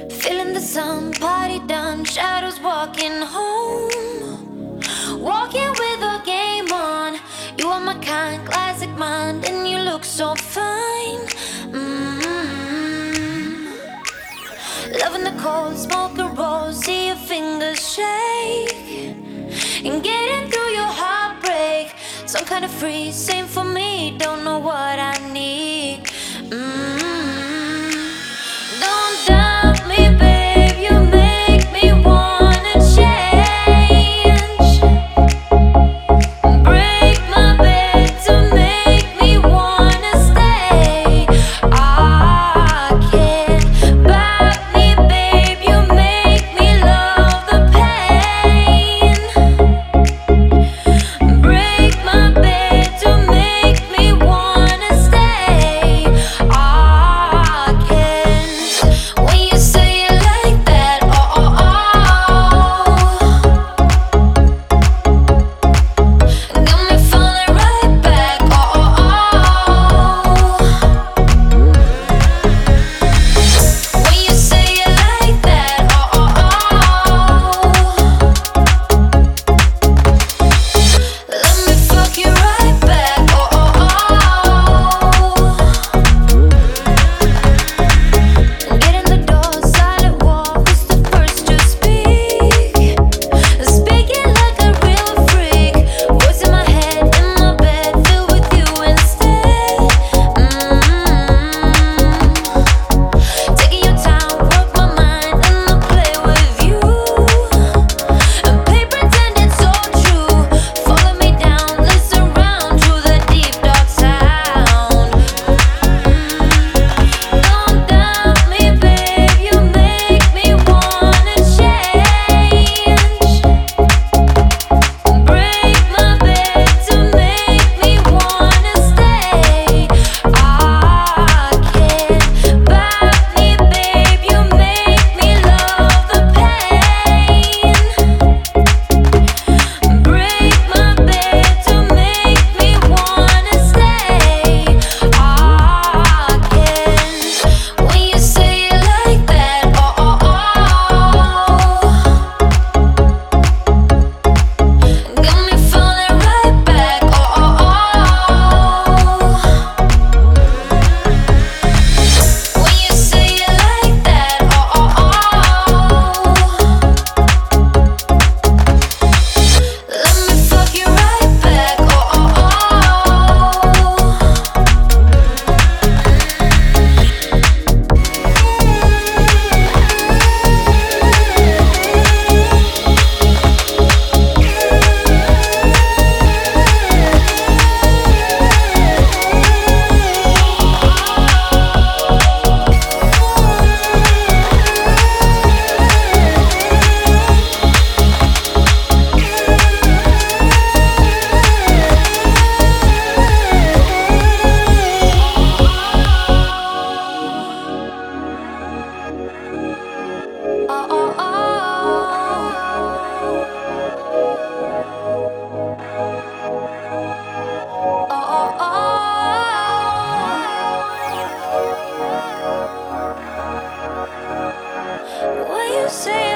Feeling the sun, party done, shadows walking home. Walking with a game on. You are my kind, classic mind, and you look so fine. Loving the cold, smoke and roll, see your fingers shake. And getting through your heartbreak. Some kind of free, same for me, don't know what I need. Don't doubt me, babe, you make me wanna change. Break my bed to make me wanna stay. I can't back me, babe, you make me love the pain. Break my bed to make me wanna stay. I can't. When you say it like that, oh, oh, oh, got me falling right back, oh, oh, oh. When you say it like that, oh, oh, oh, let me fuck you right back, oh, oh, oh. Get in the door, silent walk, who's the first to speak? Speaking like a real freak, voice in my head, in my bed, filled with you instead. Taking your time, work my mind, and I'll play with you. And play pretend it's so true. Follow me down, listen round to the deep dark sound. Don't doubt me, babe, you make me wanna change. Break my bed to make me wanna stay. I can't back me, babe, you make me love the pain. Break my bed to make me wanna stay. I can't. When you say it like that, oh, oh, oh, got me falling right back, oh, oh, oh. When you say it like that, oh, oh, oh, let me fuck you right back, oh, oh, oh. Oh, oh, oh, oh, oh. When you say